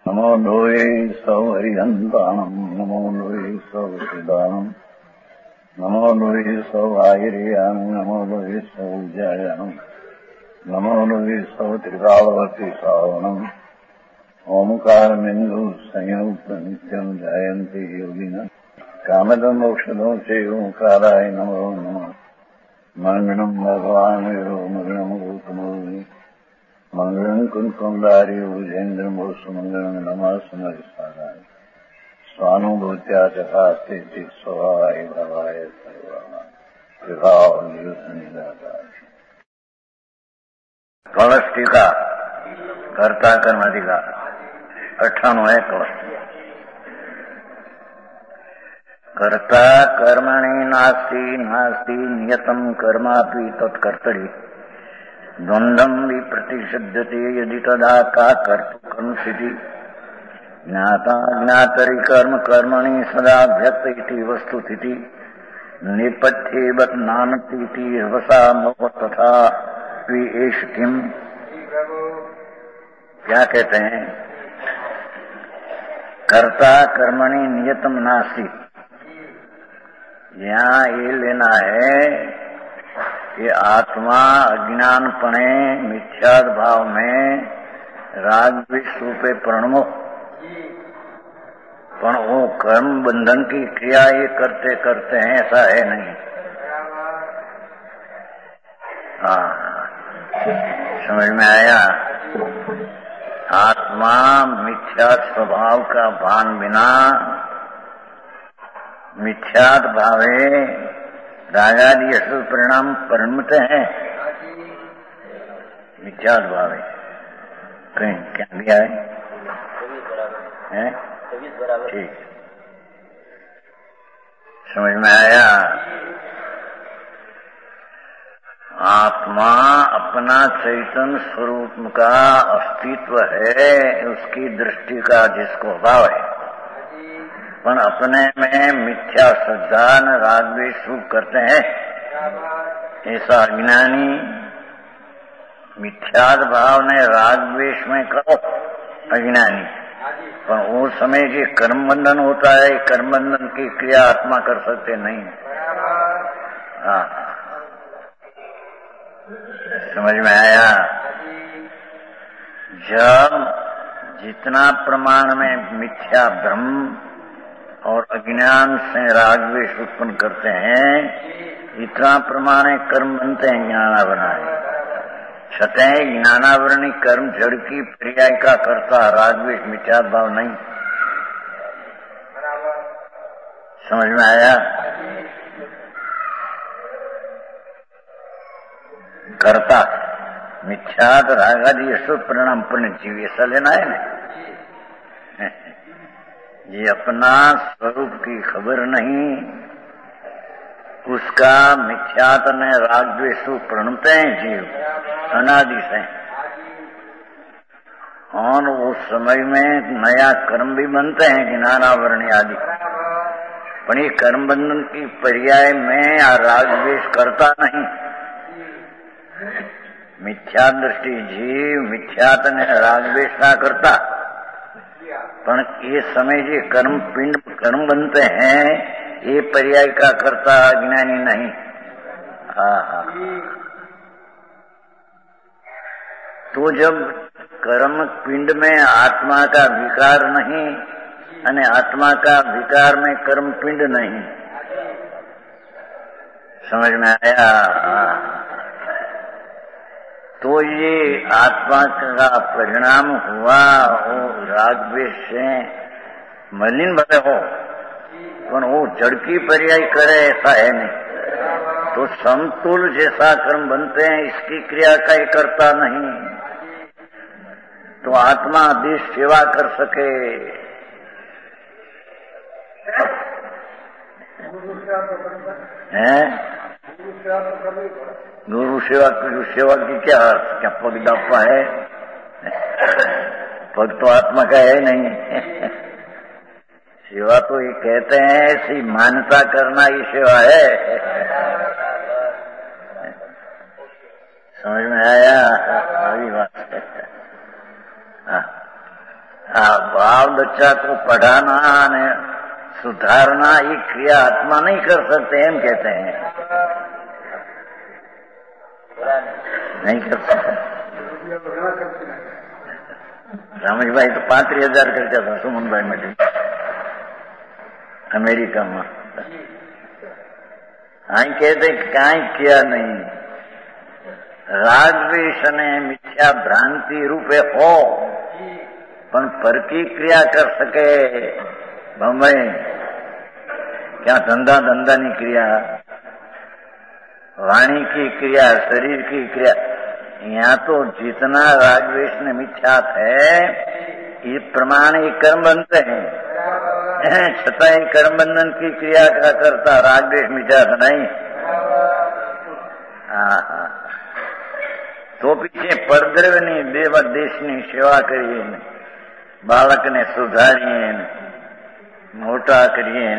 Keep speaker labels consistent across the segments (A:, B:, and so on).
A: नमो लोये सौहरिहन्ताणम् नमो लोये सौहृदानम् नमो लोये सौभागिर्याम् नमो लोये सौजायानम् नमो लोये सौत्रिकालवती सावनम् ओंकारमिन्दु संयुक्त नित्यम् जायन्ति योगिनः कामदम् मोक्षदम् च ओंकाराय नमो नमः मंगलम् भगवान् विरो मंगलम् गौतमोनि मंगलम् कुंकुमधारी भुजेन्द्रम् सुमंगलम् नमः सुमरिसाराय स्वानुभूत्या चकास्ते स्वभावाय भवाय कलश टीका कर्ता कर्माधिकार 98 कलश कर्ता कर्मणि नास्ति नास्ति नियतम् कर्मापि तत्कर्तरि द्वन्द्वम् विप्रतिषिध्यते यदि तदा का कर्तुकंसिति ज्ञाता ज्ञातरि कर्म कर्मणि सदा व्यक्त इति वस्तुस्थिति नेपथ्येवत् नानतीति हवसा मोह तथा एष किम। क्या कहते हैं? कर्ता कर्मणि नियतम नास्ति। यहाँ ये लेना है कि आत्मा अज्ञानपणे मिथ्याद भाव में राग द्वेष रूपे प्रणमो पण वो कर्म बंधन की क्रिया ये करते करते हैं, ऐसा है नहीं। हाँ, समझ में आया? आत्मा मिथ्या स्वभाव का भान बिना मिथ्याद भावे रागादि असुर परिणाम परिणमते हैं। मिथ्याद भावे कहीं क्या दिया है? ठीक, समझ में आया? आत्मा अपना चैतन्य स्वरूप का अस्तित्व है, उसकी दृष्टि का जिसको भाव है, पर अपने में मिथ्या श्रद्धा न राग द्वेष करते हैं। ऐसा अज्ञानी मिथ्याद भाव ने राग द्वेष में करो अज्ञानी, पर वो समय जो कर्म बंधन होता है, कर्म बंधन की क्रिया आत्मा कर सकते नहीं। हाँ, समझ में आया? जब जितना प्रमाण में मिथ्या भ्रम और अज्ञान से राग द्वेष उत्पन्न करते हैं, इतना प्रमाण कर्म बनते हैं ज्ञानावरण। सतह ज्ञानावरणी कर्म जड़ की पर्याय का करता, राग द्वेष मिथ्या भाव नहीं। समझ में आया? कर्ता मिथ्याद रागादि असुर परिणाम पुण्य जीव, ऐसा लेना है ना। ये अपना स्वरूप की खबर नहीं, उसका मिथ्यात ने राग द्वेष प्रणमते हैं जीव अनादि से, और उस समय में नया कर्म भी बनते हैं ज्ञानावरणी आदि, पर ये कर्म बंधन की पर्याय में राग द्वेष करता नहीं। मिथ्या दृष्टि जीव मिथ्यात ने राग द्वेष ना करता, पर ये समय जो कर्म पिंड कर्म बनते हैं, ये पर्याय का करता अज्ञानी नहीं। हाँ, तो जब कर्म पिंड में आत्मा का विकार नहीं, अने आत्मा का विकार में कर्म पिंड नहीं। समझ में आया? तो ये आत्मा का परिणाम हुआ हो राग द्वेष से मलिन भले हो, पर वो जड़ की पर्याय करे ऐसा है नहीं। तो समतुल जैसा कर्म बनते हैं, इसकी क्रिया का ही करता नहीं, तो आत्मा देश सेवा कर सके। हैं? गुरु सेवा की क्या अर्थ? क्या पग दापा है? पग तो आत्मा का है नहीं। सेवा तो ये कहते हैं ऐसी मान्यता करना ही सेवा है। समझ में आया? अभी बात है। बाल बच्चा को पढ़ाना ने सुधारना ये क्रिया आत्मा नहीं कर सकते, हम कहते हैं नहीं कर सकते। रमेशभाई तो 35,000 खर्चा था सुमनभाई में अमेरिका में। અહીં कहते काई किया नहीं, रागद्वेष ने मिथ्या भ्रांति रूपे हो पण परकी क्रिया कर सके बम्बई क्या धंधा धंधानी क्रिया, वाणी की क्रिया, शरीर की क्रिया, यहाँ तो जितना रागद्वेष ने मिथ्यात है ये प्रमाण ही कर्म बनते हैं, छता ही कर्म बंधन की क्रिया का करता रागद्वेष मिथ्यात नहीं। तो पीछे परद्रव्यनी देव देशनी सेवा करिए, बालक ने सुधारिए, मोटा करिए,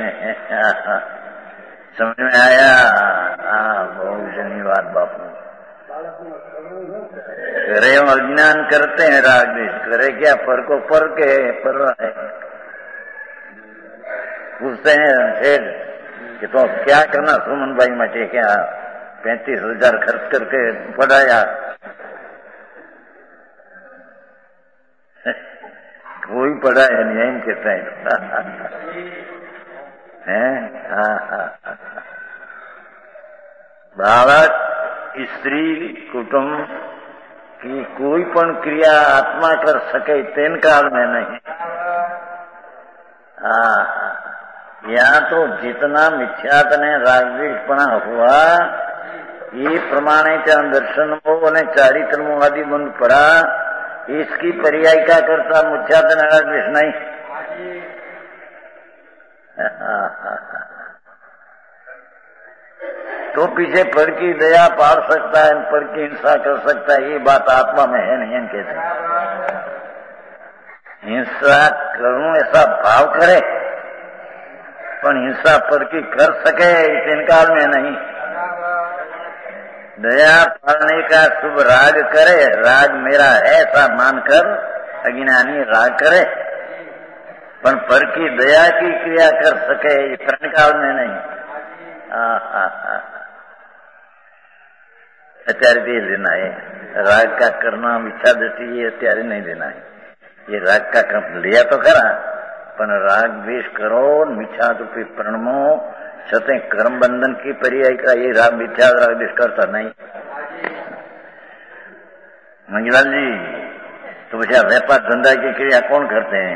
A: समझ में आया? बहुत जनी बात बापू। करे अज्ञान करते हैं रागद्वेष, करे क्या पर को पर के पर रहा है। पूछते हैं सेठ कि तो क्या करना सुमन भाई मचे, क्या 35,000 खर्च करके पढ़ाया, कोई पढ़ाया नहीं, एम कहता है बालक स्त्री कुटुंब की कोई पण क्रिया आत्मा कर सके तेन काल में नहीं। यहाँ तो जितना मिथ्यात ने रागद्वेषपणा हुआ ये प्रमाणे दर्शन ने चारित्र आदि बंद पड़ा, इसकी पर्याय का करता मिथ्यात ने रागद्वेष नहीं। तो पीछे पर की दया पाल सकता है, पर की हिंसा कर सकता है, ये बात आत्मा में है नहीं। कहते हिंसा करूं ऐसा भाव करे पर हिंसा पर की कर सके इस इनकार में नहीं। दया पालने का शुभ राग करे, राग मेरा है ऐसा मानकर अज्ञानी राग करे, पर की दया की क्रिया कर सके इस काल में नहीं। અત્યારે તે देना है राग का करना मिथ्या दृष्टि, ये અત્યારે नहीं देना है। ये राग का क्रम लिया तो खरा, पर राग द्वेष करो मिथ्या रूपी प्रणमो छते कर्म बंधन की पर्याय का ये राग मिथ्या राग द्वेष करता नहीं। मंगलाल जी तो बचा व्यापार धंधा की क्रिया कौन करते हैं?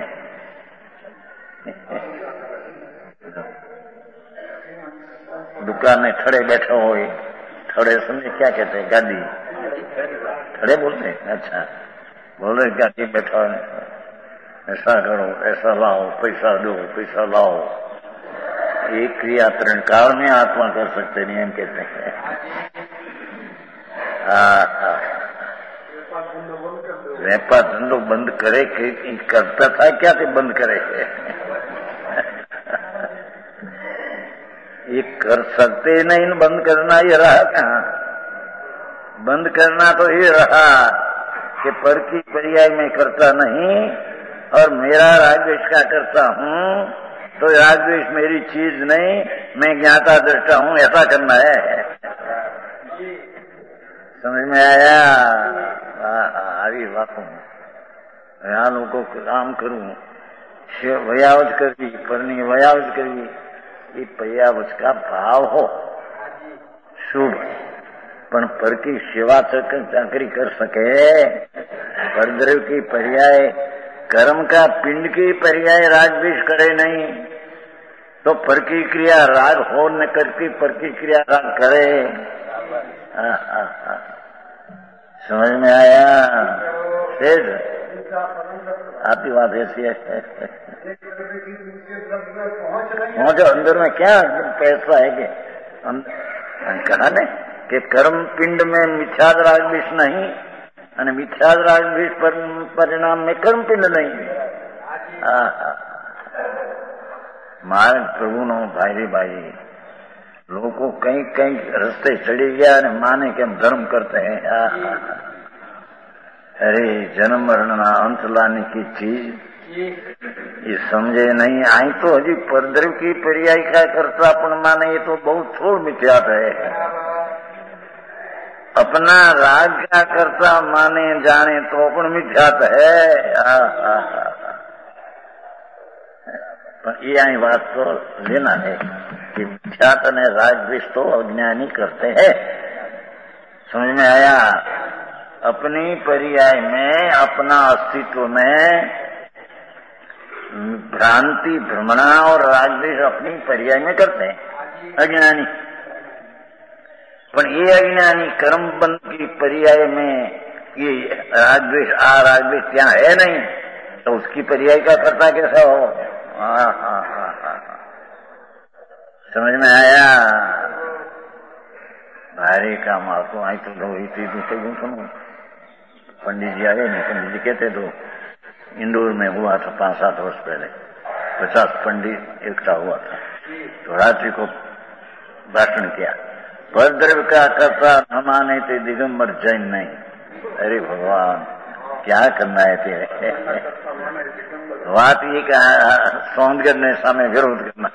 A: दुकान में खड़े बैठे हो, खड़े समझे क्या कहते हैं? गाड़ी खड़े बोलते हैं। अच्छा बोले गाड़ी बैठा है, ऐसा करो ऐसा लाओ, पैसा दो पैसा लाओ, एक क्रिया तरण काल में आत्मा कर सकते नहीं, हम कहते हैं। व्यापार धंधो बंद करे करता था क्या थे बंद करे? ये कर सकते नहीं, बंद करना ये रहा कहाँ? बंद करना तो ये रहा कि पर की पर्याय में करता नहीं और मेरा रागद्वेष का करता हूँ, तो रागद्वेष मेरी चीज नहीं, मैं ज्ञाता दृष्टा हूँ, ऐसा करना है। समझ में आया? अरे बापू यहाँ लोगों को काम करूं, वयावज करवी परनी वयावज करवी, ये पर्यावज का भाव हो शुभ, पर की सेवा चाकरी कर सके, परद्रव्य की पर्याय कर्म का पिंड की पर्याय रागद्वेष करे नहीं, तो पर की क्रिया राग हो न करके पर की क्रिया राग करे। समझ में आया? फिर आपकी बात ऐसी है, पहुंचो अंदर में क्या पैसा है कि कहा ने कि कर्म पिंड में मिथ्याद रागद्वेष नहीं અને મિથ્યાદ રાગદ્વેષ परिणाम में कर्म पिंड नहीं। मार्ग प्रभु नो भाई भाई लोगों कई कई रस्ते चढ़ी गया ने माने के हम धर्म करते हैं। अरे जन्म मरण ना अंत लाने की चीज ये समझे नहीं आई तो हजी परद्रव की पर्याय क्या करता अपन माने, ये तो बहुत थोड़ मिथ्यात है। अपना राग क्या करता माने जाने तो अपन मिथ्यात है। पर ये आई बात तो लेना है कि मिथ्यात ने राग द्वेष तो अज्ञानी करते हैं। समझ में आया? अपनी पर्याय में, अपना अस्तित्व में भ्रांति भ्रमणा और रागद्वेष अपनी पर्याय में करते हैं अज्ञानी। पर ये अज्ञानी कर्म बंध की पर्याय में ये रागद्वेष रागद्वेष क्या है नहीं, तो उसकी पर्याय का करता कैसा हो? समझ में आया? भारी काम आपको आई तो लो सुनो। पंडित जी आए नहीं, पंडित जी कहते तो इंदौर में हुआ था 5-7 वर्ष पहले, 50 पंडित इकट्ठा हुआ था, तो रात्रि को भाषण किया, परद्रव्य का करता न माने ते दिगंबर जैन नहीं। अरे भगवान क्या करना है तेरे? बात ये कहा सौंद करने सामने विरोध करना।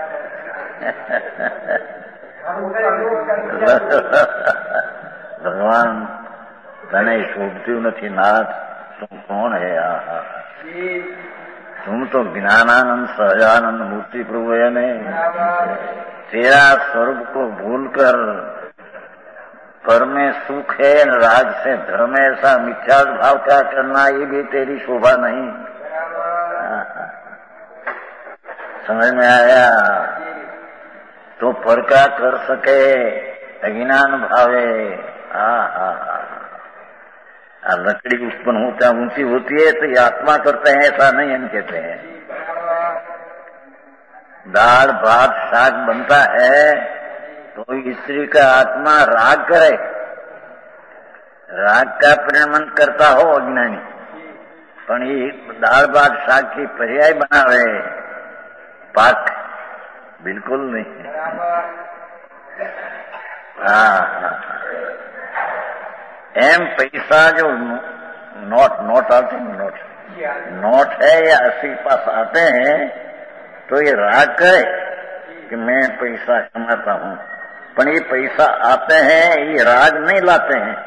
A: भगवान तने शोभती नहीं नाथ, तुम कौन है? तुम तो ज्ञानानंद सहजानंद मूर्ति प्रभु है ने, तेरा स्वरूप को भूलकर पर में सुख है, राग से धर्म ऐसा मिथ्या भाव क्या करना, ये भी तेरी शोभा नहीं। समझ में आया? तो पर क्या कर सके अज्ञान भावे। लकड़ी उत्पन्न होता है ऊंची होती है तो ये आत्मा करते हैं, ऐसा नहीं हम कहते हैं। दाल भात शाक बनता है तो स्त्री का आत्मा राग करे, राग का परिणमन करता हो अज्ञानी, पर ये दाल भात शाक की पर्याय बनावे पाक बिल्कुल नहीं। एम पैसा जो नोट आते हैं, नोट है या 80 पास आते हैं तो ये राग है कि मैं पैसा कमाता हूँ, पर ये पैसा आते हैं ये राग नहीं लाते हैं।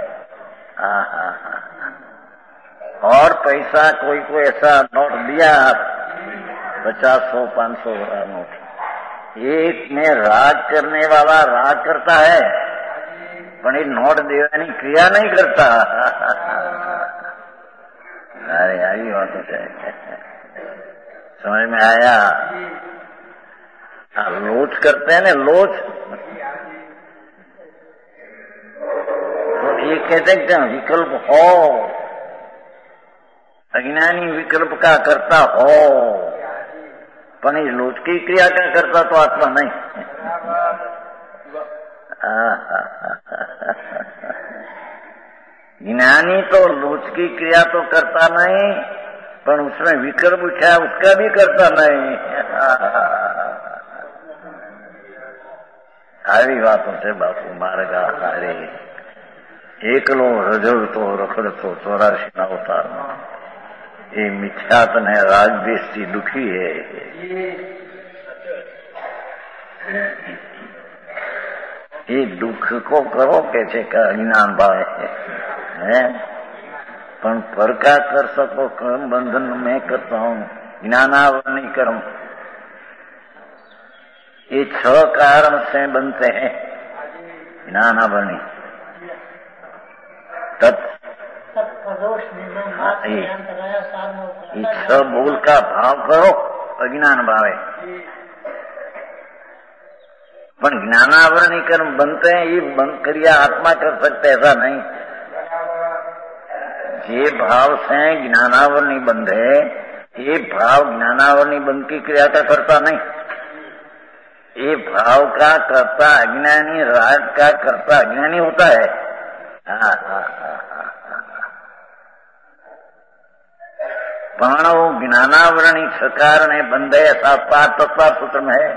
A: और पैसा कोई को ऐसा नोट दिया 50, 100, 500 वाला नोट, एक में राग करने वाला राग करता है, पर ये नोट देने क्रिया नहीं करता। अरे आई बात है, समझ में आया? लोच करते हैं ना, लोच, तो ये कहते हैं विकल्प हो, अज्ञानी विकल्प का करता हो, पर ये लोच की क्रिया का करता तो आत्मा नहीं। ज्ञानी तो लोच की क्रिया तो करता नहीं, पर उसमें विकल्प उठा उसका भी करता नहीं। આવી વાતો છે બાપુ માર્ગા હારે એકલો રજડતો રખડતો 84 અવતારમાં એ મિથ્યાત ને રાગદ્વેષથી દુખી હે। ये दुख को करो कैसे का अज्ञान भाव है, पर क्या कर सको कर्म बंधन में करता हूँ, ज्ञानावरणी कर्म, ये 6 कारण से बनते हैं ज्ञानावरणी। ये 6 बोल का भाव करो अज्ञान भावे, पर ज्ञानावरणी कर्म बनते हैं ये बंद क्रिया आत्मा कर सकते ऐसा नहीं। ये भाव से ज्ञानावरणी बंध है, ये भाव ज्ञानावरणी बंध की क्रिया का करता नहीं, ये भाव का करता अज्ञानी, राग का करता अज्ञानी होता है। पण वो ज्ञानावरणी सकार ने बंधे ऐसा तत्व सूत्र में है।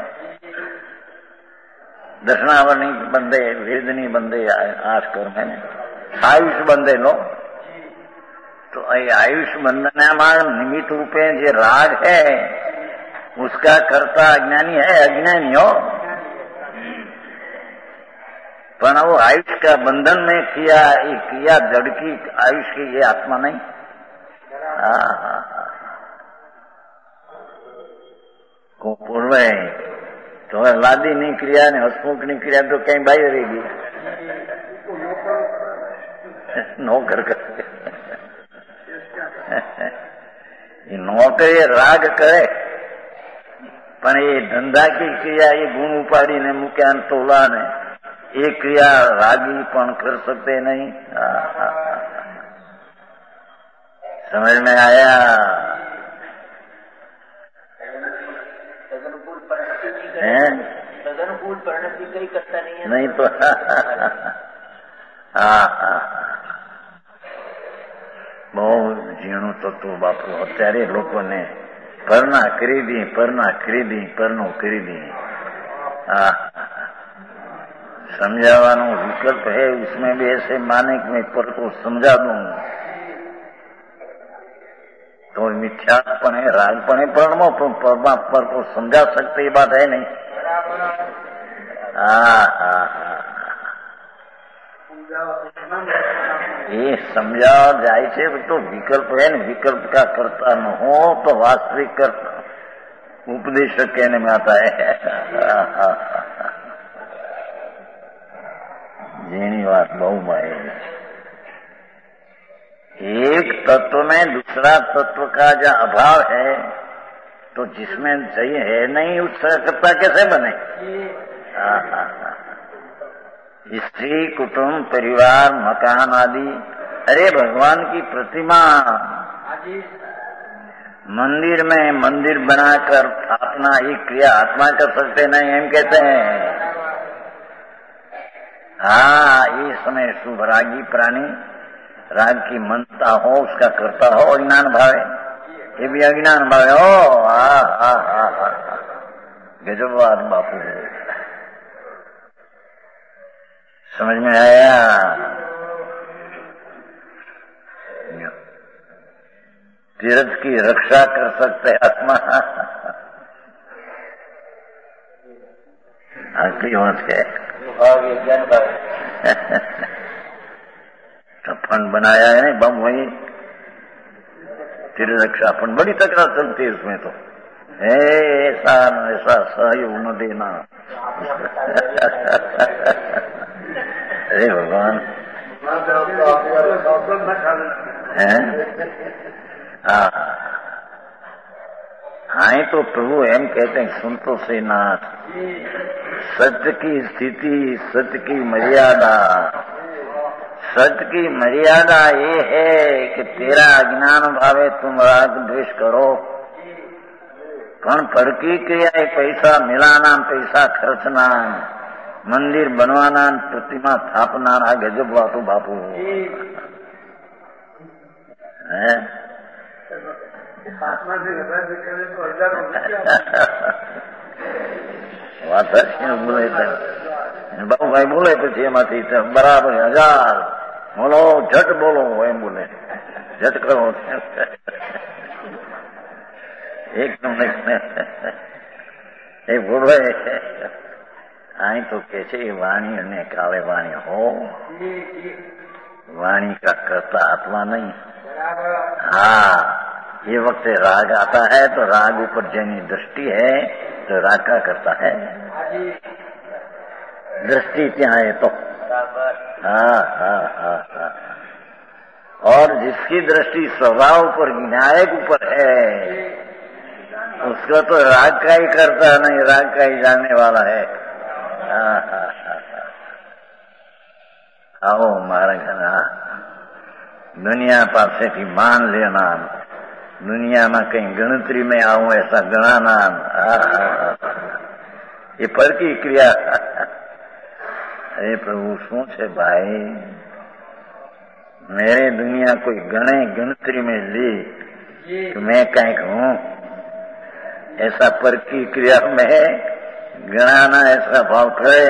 A: दर्शनावरणी बंदे, वेदनी बंदे, आश कर्म है 28 बंदे लो तो आयुष बंधनाમાં निमित्त रूपे जो राग है उसका कर्ता अज्ञानी है, अज्ञानी हो। पर वो आयुष का बंधन में किया जड़ की आयुष की ये आत्मा नहीं। को पूर्व तो लादी नहीं क्रिया ने हसमुख नहीं क्रिया तो कहीं बाहर रहेगी नौकर कर नौकर ये राग करे पण ये धंधा की क्रिया ये गुण उपाड़ी ने मुक्या तोला ने ये क्रिया रागी पण कर सकते नहीं। समझ में आया?
B: तदनुकूल परिणति कई करता नहीं है
A: नहीं तो બહુ ઝીણું થતું બાપુ અત્યારે લોકોને પરના ખરીદી પરનું ખરીદી समझावानो विकल्प है उसमें भी ऐसे माने कि मैं पर को समझा दूं तो मिथ्यापन है रागपन है परमो पर को समझा सकते ये बात है नहीं। ये समझा जाए छे तो विकल्प है न विकल्प का करता न हो तो वास्तविक करता उपदेशक कहने में आता है। જેની વાત બહુ માયે एक तत्व में दूसरा तत्व का जो अभाव है तो जिसमें सही है नहीं उसका कर्ता कैसे बने? स्त्री कुटुंब परिवार मकान आदि अरे भगवान की प्रतिमा मंदिर में मंदिर बनाकर स्थापना ही क्रिया आत्मा कर सकते नहीं हम कहते हैं। ये समय शुभ रागी प्राणी राग की मनता हो उसका करता हो अज्ञान भावे ये भी अज्ञान भावे हो। गजबवाद बापू समझ में आया? तीर्थ की रक्षा कर सकते आत्मा आखिरी बात है तो फंड बनाया है बम वही तीर्थ रक्षा फंड बड़ी तकरार चलती है उसमें तो ऐसा ऐसा सहयोग न देना। अरे भगवान हाँ तो प्रभु एम कहते हैं संतोषी नाथ सत्य की स्थिति सत्य की मर्यादा सत्य की मर्यादा ये है कि तेरा अज्ञान भावे तुम राग द्वेष करो पण पर की क्रिया पैसा मिलाना पैसा खर्चना मंदिर बनवाना प्रतिमा स्थापना गजब बापू बापू है। બોલે બાબુભાઈ બોલે પછી એમાંથી બરાબર 1000 બોલો झट બોલો એમ બોલે झट કરો એકદમ એ બોલે અહીં તો કે છે વાણી અને કાલે વાણી हो वाणी का करता आत्मा नहीं। ये वक्त राग आता है तो राग ऊपर जैनी दृष्टि है तो राग का करता है दृष्टि क्या है तो और जिसकी दृष्टि स्वभाव पर विनायक ऊपर है उसका तो राग का ही करता नहीं राग का ही जानने वाला है। आओ मारा घना दुनिया पासे थी मान लेना दुनिया में कहीं गणतरी में आऊं ऐसा गणाना ये पर की क्रिया। अरे प्रभु शू है भाई मेरे दुनिया कोई गणे गणतरी में ली तो मैं कहीं हूं ऐसा पर की क्रिया में गणाना ऐसा भाव करे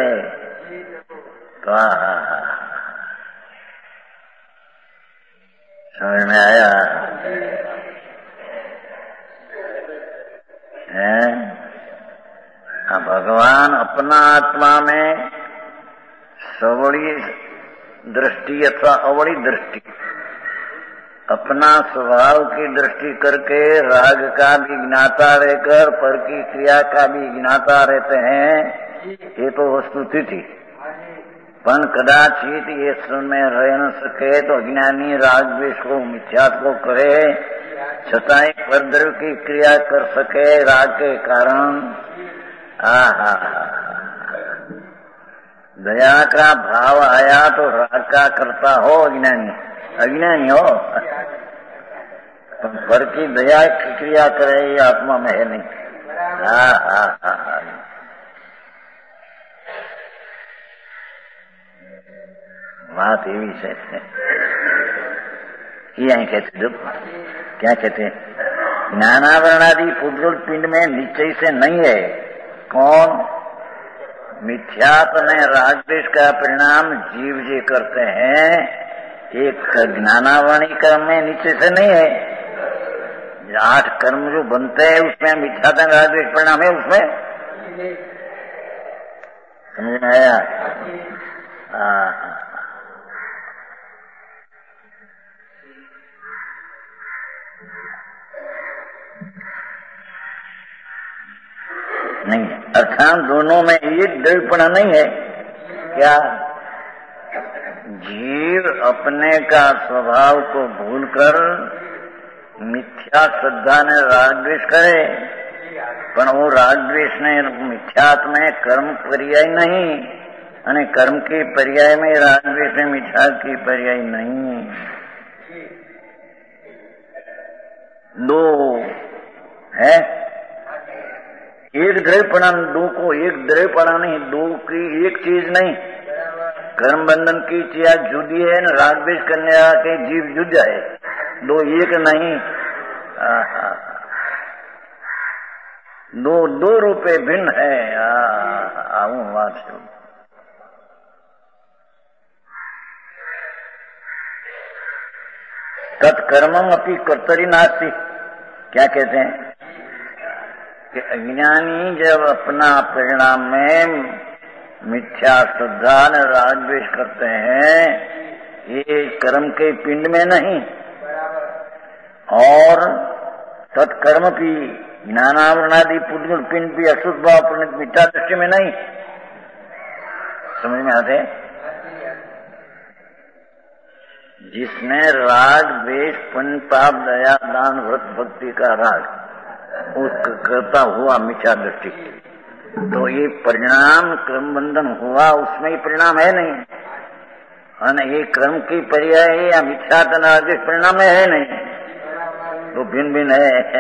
A: तो समझ में आया? भगवान अपना आत्मा में सवड़ी दृष्टि अथवा अवड़ी दृष्टि, अपना स्वभाव की दृष्टि करके राग का भी ज्ञाता रहकर पर की क्रिया का भी ज्ञाता रहते हैं। ये तो वस्तुस्थिति थी, पण कदाचित ये में रह न सके तो अज्ञानी राग द्वेष को मिथ्यात्व को करे, छताई परद्रव्य की क्रिया कर सके राग के कारण। दया का भाव आया तो राग का करता हो अज्ञानी, अज्ञानी हो पर की दया की क्रिया करे ये आत्मा में है नहीं। बात ये भी है, ये कहते जो क्या कहते ज्ञानावरणादि पुद्गल पिंड में निश्चय से नहीं है। कौन? मिथ्यात्व में राग द्वेष का परिणाम जीव जी करते हैं, एक ज्ञानावरणी कर्म में निश्चय से नहीं है। 8 कर्म जो बनते हैं उसमें मिथ्यात्व राग द्वेष परिणाम है, उसमें समझ में आया? नहीं, अर्थात दोनों में एक दृढ़पणा नहीं है। क्या? जीव अपने का स्वभाव को भूलकर मिथ्या श्रद्धा ने राग द्वेष करे, पर वो राग द्वेष ने मिथ्यात्व में कर्म पर्याय नहीं, અને कर्म की पर्याय में राग द्वेष में मिथ्या की पर्याय नहीं। दो है, एक दृढ़पणा, दो को एक दृढ़पणा नहीं, दो की एक चीज नहीं। कर्म बंधन की चीज जुदी है न राग द्वेष करने के जीव जुदा है, दो एक नहीं। दो रूपे भिन्न है। आऊं बात से तत्कर्मम अपि कर्तरि नास्ति। क्या कहते हैं कि अज्ञानी जब अपना परिणाम में मिथ्या श्रद्धा न राग द्वेष करते हैं, ये कर्म के पिंड में नहीं, और तत्कर्म की ज्ञानावरणादि पुद्गल पिंड भी अशुद्ध भाव प्रणित मिथ्या दृष्टि में नहीं। समझ में आते? जिसने राग द्वेष पुण्य पाप दया दान व्रत भक्ति का राग उसका करता हुआ मिथ्या दृष्टि, तो ये परिणाम क्रम बंधन हुआ, उसमें ही परिणाम है नहीं, और ये कर्म की पर्याय है या मिथ्या तनादेश परिणाम है नहीं, तो भिन्न भिन्न है।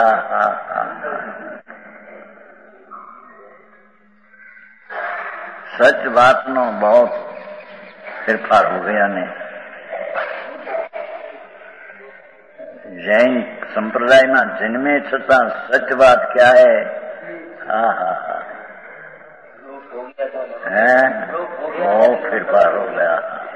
A: सच बात नो बहुत फेरफार हो गया ने। जैन संप्रदाय में जन्मे छता सच बात क्या है? बहुत फेरफार हो गया।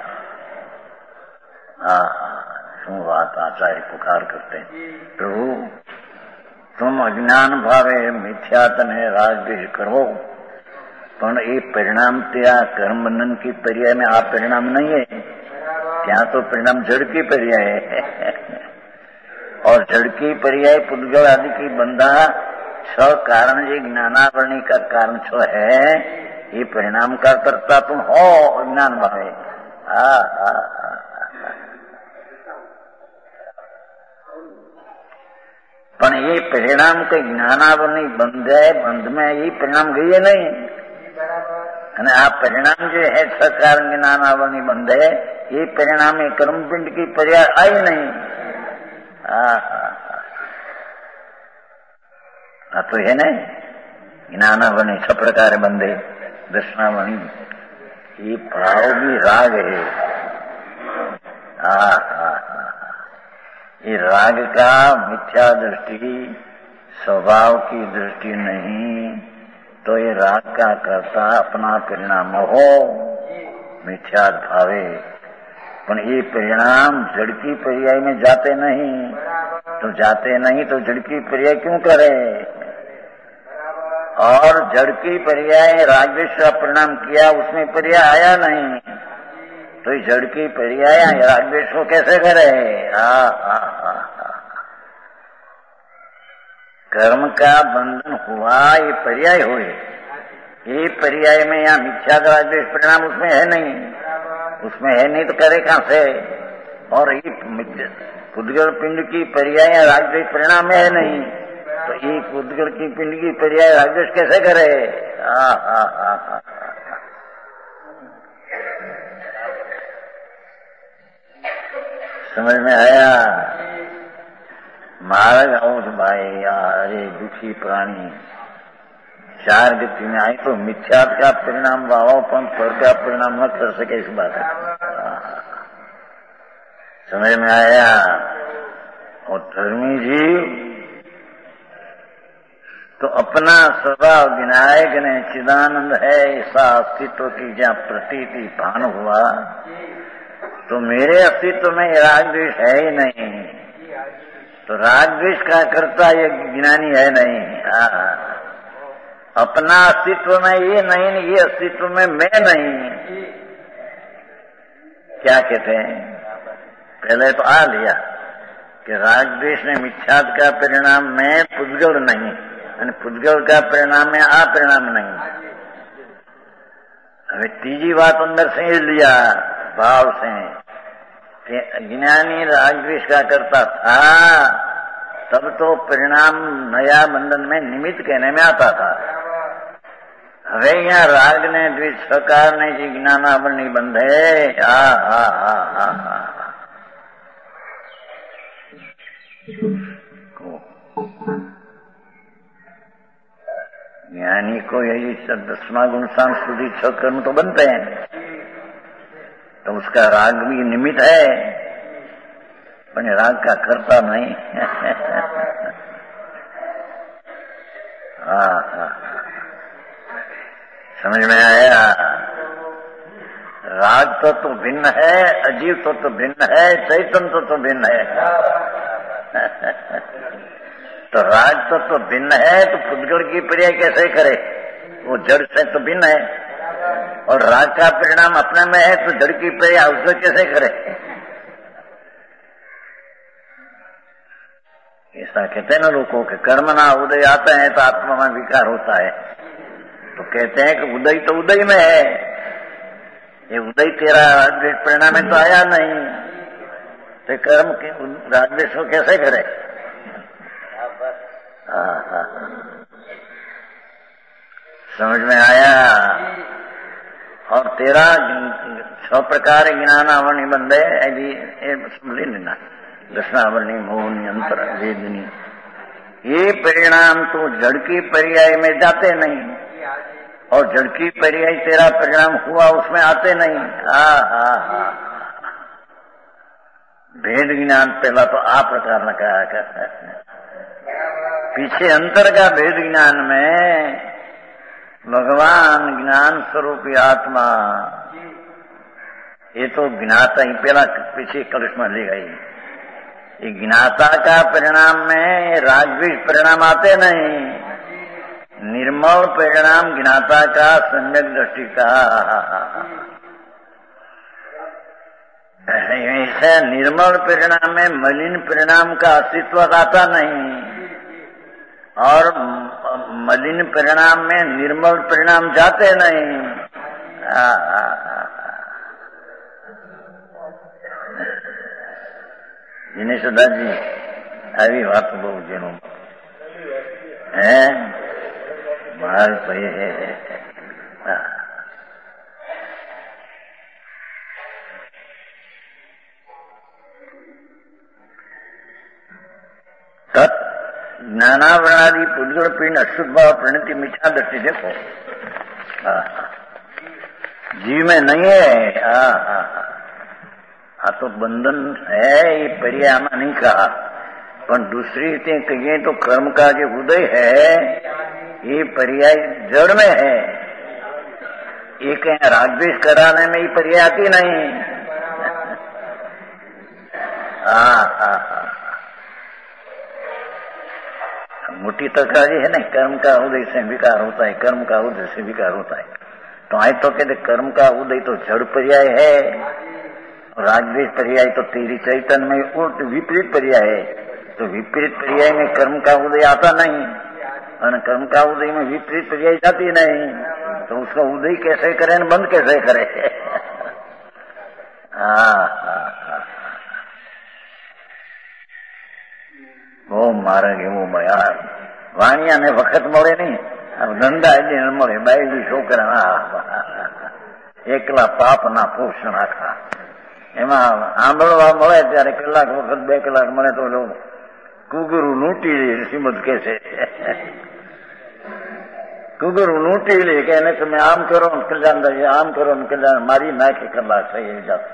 A: શું વાત आचार्य पुकार करते हैं, प्रभु तुम अज्ञान भावे मिथ्यातने राग द्वेष करो, पण ये परिणाम त्या कर्म बंधन की पर्याय में आप परिणाम नहीं है, ત્યાં तो परिणाम जड़ की पर्याय है, और जड़ की पर्याय पुद्गल आदि की बंधा छ कारण ये ज्ञानावरणी का कारण छ है, ये परिणाम का कर्ता तुम हो अज्ञान भावे। पण ये परिणाम के ज्ञानावरणी बंध है, बंध में ये परिणाम गई नहीं, અને આ પરિણામ जो है छ कारण ज्ञानावरणी बंध है, ये परिणाम कर्म पिंड की पर्याय आई नहीं। तो है न ज्ञानावरणी छ प्रकार बंधे दर्शनावरणी, ये भाव भी राग है। ये राग का मिथ्या दृष्टि स्वभाव की दृष्टि नहीं, तो ये राग का कर्ता अपना परिणाम हो मिथ्या भावे, पर ये परिणाम जड़ की पर्याय में जाते नहीं। तो जाते नहीं तो जड़ की पर्याय क्यों करे? और जड़ की पर्याय रागद्वेष का परिणाम किया, उसमें पर्याय आया नहीं, तो इस जड़ की पर्याय रागद्वेष को कैसे करे? कर्म का बंधन हुआ, ये पर्याय हुए, ये पर्याय में यहाँ मिथ्या का रागद्वेष परिणाम उसमें है नहीं, उसमें है नहीं तो करे कहां से? और ये पुद्गल पिंड की पर्याय रागद्वेष परिणाम में है नहीं, तो ये पुद्गल की पिंड की पर्याय रागद्वेष कैसे करे? समझ में आया? महाराज आओ भाई यार, ये दुखी प्राणी चार गति में आई तो मिथ्यात का परिणाम वावापन पर का परिणाम न कर सके, इस बात समझ में आया? और धर्मी जी तो अपना स्वभाव विनायक ने चिदानंद है ऐसा अस्तित्व की जहाँ प्रतीति भान हुआ, तो मेरे अस्तित्व में रागद्वेष है ही नहीं, तो रागद्वेष का करता ये ज्ञानी है नहीं। अपना अस्तित्व में ये नहीं, ये अस्तित्व में मैं नहीं। क्या कहते हैं? पहले तो आ लिया कि रागद्वेष ने मिथ्यात का परिणाम में पुद्गल नहीं, यानी पुद्गल का परिणाम में अपरिणाम नहीं। अभी तीजी बात अंदर से लिया भाव से कि ज्ञानी रागद्वेष का करता था, तब तो परिणाम नया बंधन में निमित्त कहने में आता था। હવે यहाँ राग ने द्वेष सकार ने जी ज्ञानावरणी बंधे। ज्ञानी को यही 10वां गुण शांत स्तुति 6 कर्म तो बनते हैं, तो उसका राग भी निमित्त है, पर राग का करता नहीं। समझ में आया? राग तो भिन्न है, अजीव तो भिन्न है, चैतन्य तो भिन्न है। तो राग तो भिन्न है, तो पुद्गल की पर्याय कैसे करे? वो जड़ से तो भिन्न है, और राग का परिणाम अपने में है, तो जड़ की पर्याय उससे कैसे करे? ऐसा कहते हैं ना लोगों के कर्म ना उदय आते हैं तो आत्मा में विकार होता है, तो कहते हैं कि उदय तो उदय में है, ये उदय तेरा रागद्वेष परिणाम में तो आया नहीं, तो कर्म के रागद्वेष को कैसे करे? समझ में आया? और तेरा 6 प्रकार ज्ञानावरणी बंधे समझ लेना, दर्शनावरणी मौनी अंतर वेदनी, ये परिणाम तो जड़ की पर्याय में जाते नहीं, और जड़ की पर्याय तेरा परिणाम हुआ उसमें आते नहीं। भेद ज्ञान पहला तो आ प्रकार न कहा करता है, पीछे अंतर का भेद ज्ञान में भगवान ज्ञान स्वरूप आत्मा, ये तो ज्ञाता ही पहला पीछे कलश में ले गई। ये ज्ञाता का परिणाम में रागद्वेष परिणाम आते नहीं, निर्मल परिणाम ज्ञाता का सम्यक दृष्टि का। ऐसे निर्मल परिणाम में मलिन परिणाम का अस्तित्व आता नहीं, और मलिन परिणाम में निर्मल परिणाम जाते नहीं। जिन्हें सदाजी આવી વાત બહુ જેનું હે માર ભાઈ तत् ज्ञानावरणादि पुद्गल पिंड अशुद्ध भाव प्रणति मिथ्या दृष्टि देखो, जीव में नहीं है। तो बंधन है, ये पर्याय नहीं कहा, पर दूसरी रीते कहिए तो कर्म का जो उदय है, ये पर्याय जड़ में है, ये कहीं रागद्वेष कराने में ये पर्याय आती नहीं। मोटी तरकारी है ना, कर्म का उदय से विकार होता है, कर्म का उदय से विकार होता है। तो आए तो कहते कर्म का उदय तो जड़ पर्याय है, और रागद्वेष पर्याय तो तेरी चैतन्य में उल्ट विपरीत पर्याय है। तो विपरीत पर्याय में कर्म का उदय आता नहीं, और कर्म का उदय में विपरीत पर्याय जाती नहीं, तो उसका उदय कैसे करें, बंद कैसे करें? वो मारेंगे वो बयान वाणिया ने वक्त મળે नहीं, अब धंधा जी न મળે, बाई छोकरा एकला पाप ना पोष नाखा। એમાં આંબળવા મળે ત્યારે કલાક વખત 2 કલાક મળે તો લોકો કુગુરુ લૂંટી લે, શ્રીમદ કે છે કુગુરુ લૂંટી લે કે એને તમે આમ કરો ને કલ્યાણ થાય, આમ કરો ને કલ્યાણ, મારી નાખે કલાક થઈ જાત।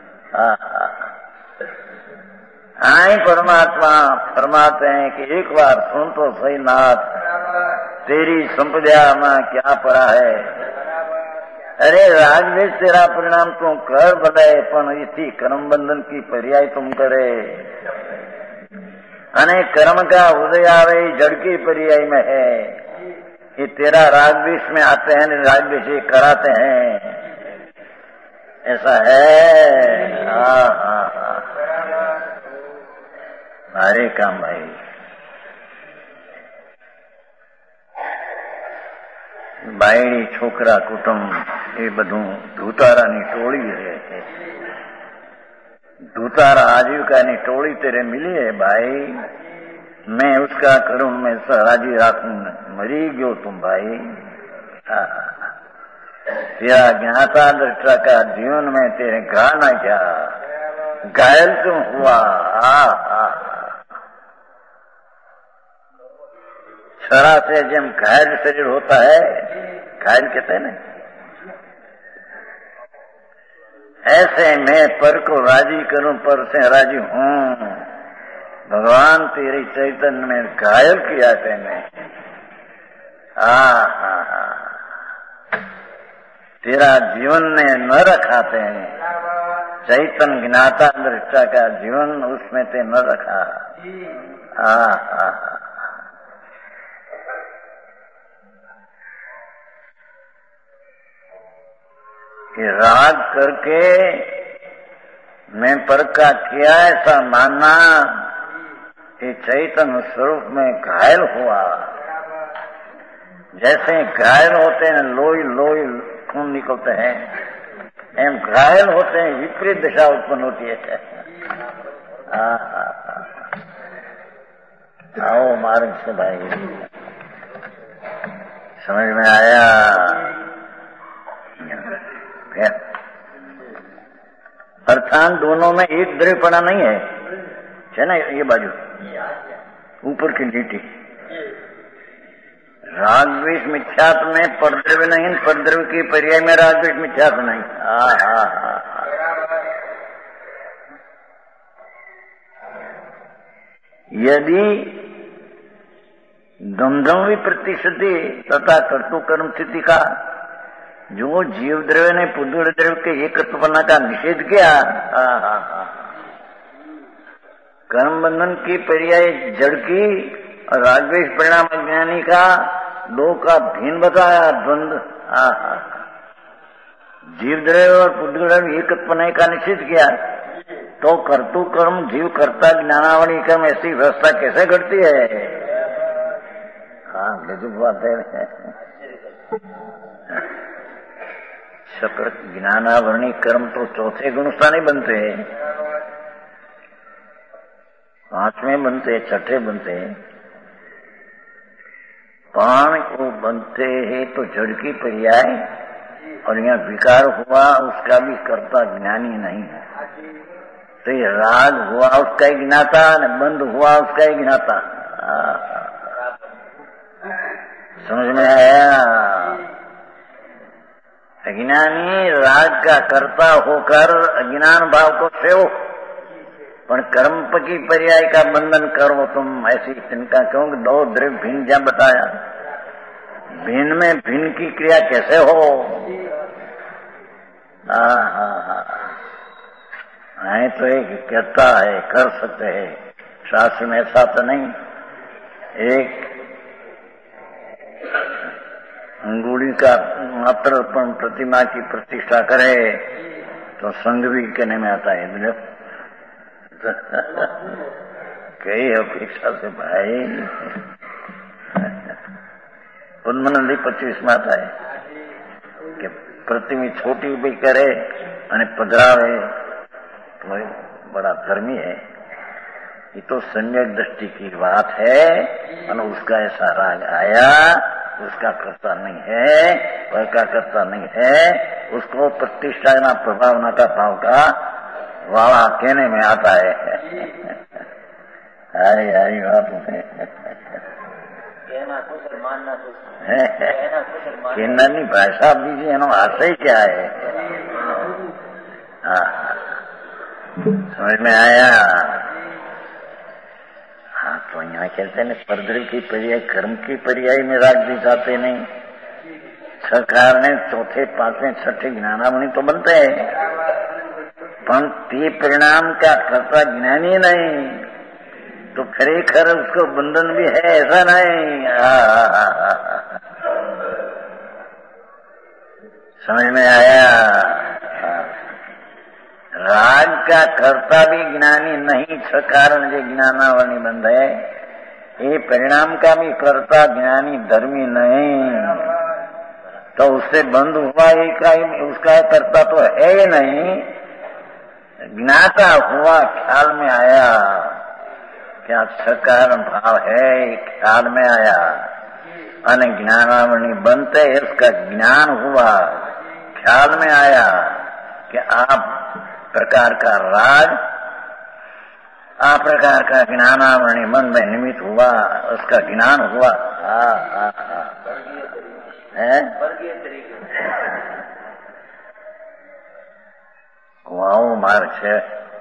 A: आई परमात्मा फरमाते हैं कि एक बार सुन तो सही नाथ, तेरी संपदा में क्या पड़ा है। अरे रागद्वेष तेरा परिणाम तुम कर बदे, पण इसी कर्म बंधन की पर्याय तुम करे। अने कर्म का उदय आवे जड़ की पर्याय में है, ये तेरा रागद्वेष में आते हैं, रागद्वेष कराते हैं, ऐसा है। हाँ, મારે કામ ભાઈ બાયડી છોકરા કુટુંબ એ બધું ધૂતારાની ટોળી है। धूतारा आजीविका ની टोली तेरे मिली है भाई, मैं उसका करूं, मैं राजी राखूं, मरी गयो तुम भाई। तेरा ज्ञाता दृष्टा का जीवन में तेरे गाना क्या, घायल क्यों हुआ। शरा से जब घायल शरीर होता है, घायल कहते हैं ना, ऐसे मैं पर को राजी करूं, पर से राजी हूं। भगवान तेरे चैतन्य में घायल किया तेने। तेरा जीवन ने न रखा तेने, चैतन्य ज्ञाता दृष्टा का जीवन उसमें ते न रखा। कि राग करके मैं पर का किया ऐसा मानना, कि चैतन्य स्वरूप में घायल हुआ। जैसे घायल होते हैं, लोई लोई खून निकलते हैं, एम घायल होते हैं, विपरीत दिशा उत्पन्न होती है। आओ मार्ग से भाई, समझ में आया। अर्थात दोनों में एक द्रव्यपना नहीं है ना, ये बाजू ऊपर की लीटी। रागद्वेष मिथ्यात्व में परद्रव्य नहीं, परद्रव्य की पर्याय में रागद्वेष मिथ्यात्व नहीं। यदि दमदमी प्रतिश्रुति तथा कर्तु कर्म स्थिति का जो जीव द्रव्य ने पुद्गल द्रव्य के एकत्वपना का निषेध किया, कर्म बंधन की पर्याय जड़ की और रागद्वेष परिणाम अज्ञानी का, दो का भिन्न बताया द्वंद्व। जीव द्रव्य और पुद्गल द्रव्य एकत्वपना का निषेध किया, तो कर्तु कर्म जीव कर्ता ज्ञानावली कर्म ऐसी व्यवस्था कैसे घटती है। गजब बात है। सकर ज्ञानावरणी कर्म तो चौथे गुणस्थानी बनते हैं, 5वें बनते हैं, 6ठे बनते हैं। 5 को बनते हैं तो जड़ की पर्याय, और यहाँ विकार हुआ उसका भी कर्ता ज्ञानी नहीं है। तो ये राग हुआ उसका ही ज्ञाता, बंद हुआ उसका ही ज्ञाता। समझ में आया। अज्ञानी राग का कर्ता होकर अज्ञान भाव को सेवो, पर कर्म की पर्याय का बंधन करो तुम। ऐसी चिंता क्यों, 2 द्रव्य भिन्न क्या बताया, भिन्न में भिन्न की क्रिया कैसे हो। है तो एक कहता है कर सकते हैं, शास्त्र में ऐसा तो नहीं। एक अंगुली का मात्र प्रतिमा की प्रतिष्ठा करे तो संग भी कहने में आता है। बोलो कई अपेक्षा से भाई उन्मनंदी 25 में आता है कि प्रतिमा छोटी भी करे અને पधरावे तो बड़ा धर्मी है। ये तो सम्यक दृष्टि की बात है और उसका ऐसा राग आया, उसका कर्ता नहीं है, वह का कर्ता नहीं है, उसको प्रतिष्ठा ना प्रभावना का भाव का वाला कहने में आता है। आई बात है केंद्र भाषा बीजी एनो आशय क्या है? समझ में आया? हाँ तो यहाँ कहते हैं परद्रव की पर्याय कर्म की पर्याय में राग दी जाते नहीं। छह कारण चौथे पांचवें छठे ज्ञानामणि तो बनते हैं, पर ते परिणाम का कर्ता ज्ञानी नहीं तो खरेखर उसको बंधन भी है ऐसा नहीं। समझ में आया? राग का कर्ता भी ज्ञानी नहीं, छ कारण जो ज्ञानावरणी बंध है, ये परिणाम का भी कर्ता ज्ञानी धर्मी नहीं तो उससे बंध हुआ उसका कर्ता तो है ही नहीं। ज्ञाता हुआ ख्याल में आया क्या छ कारण भाव है, ख्याल में आया अने ज्ञानावरणी बनते इसका ज्ञान हुआ, ख्याल में आया कि आप प्रकार का राग आ प्रकार का ज्ञानावरणी मन में निमित्त हुआ, उसका ज्ञान हुआ। कुआओ मार्ग है।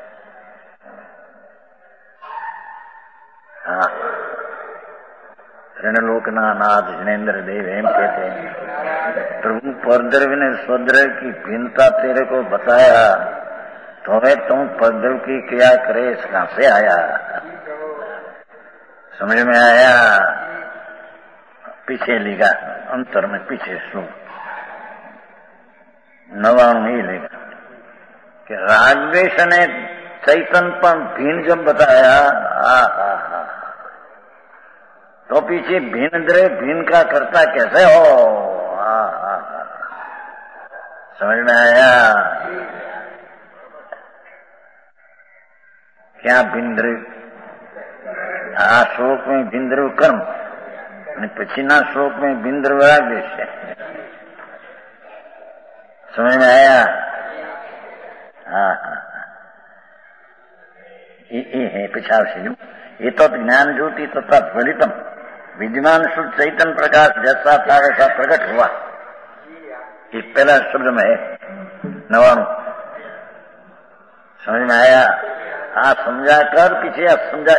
A: ऋणलोकना नाथ जिनेन्द्र देव एम कहते हैं प्रभु परद्रव्य ने स्वद्रव्य की भिन्नता तेरे को बताया तो वे तुम परद्रव्य की क्या करे कहां से आया? समझ में आया? पीछे लिखा अंतर में पीछे श्लोक 99 ही लिखा कि रागद्वेष ने चैतन पर भिन्न जब बताया तो पीछे भिन्न द्रव्य भिन्न का कर्ता कैसे हो? समझ में आया? क्या भिन्न द्रव्य? आ श्लोक में भिन्न द्रव्य कर्म, पछीना श्लोक में भिन्न द्रव्य रागद्वेष है। समझ में आया? ये है पिछाव से ये तो ज्ञान ज्योति तथा फलितम विद्यमान शुद्ध चैतन्य प्रकाश जैसा था वैसा प्रकट हुआ। ये पहला शब्द में है 99। समझ में आया? समझा कर पीछे समझा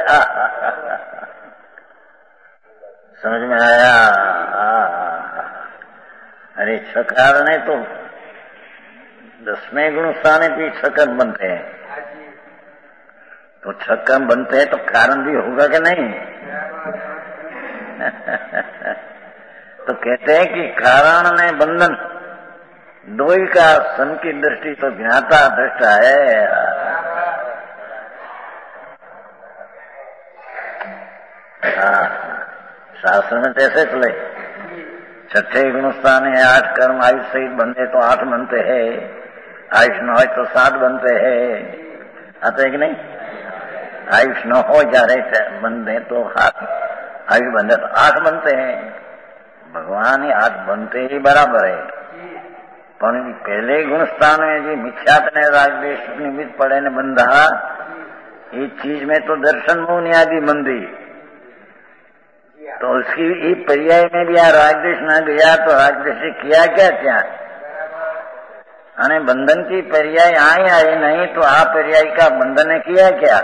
A: समझ में आया? अरे छकार नहीं तो 10वें गुण स्थाने भी छकर बनते हैं तो छक्कर बनते हैं तो कारण भी होगा कि नहीं? तो कहते हैं कि कारण ने बंधन दो ही का सन की दृष्टि तो ज्ञाता दृष्टा है। शास्त्र में कैसे चले? छठे गुणस्थान है 8 कर्म आयुष सहित बनते तो 8 बनते हैं, आयुष न हो तो 7 बनते हैं। आते है कि नहीं? आयुष न हो जा रहे बनते तो आयुष बनते तो 8 बनते हैं। भगवान ही 8 बनते ही बराबर है, पर पहले गुणस्थान में जी मिथ्यात ने रागद्वेष निमित्त पड़े ने बंधा इस चीज में तो दर्शन मोहन आदि बंधी तो उसकी ही पर्याय में भी रागद्वेष न गया तो रागद्वेष किया क्या? अने बंधन की पर्याय आई नहीं तो आ पर्याय का बंधन ने किया क्या?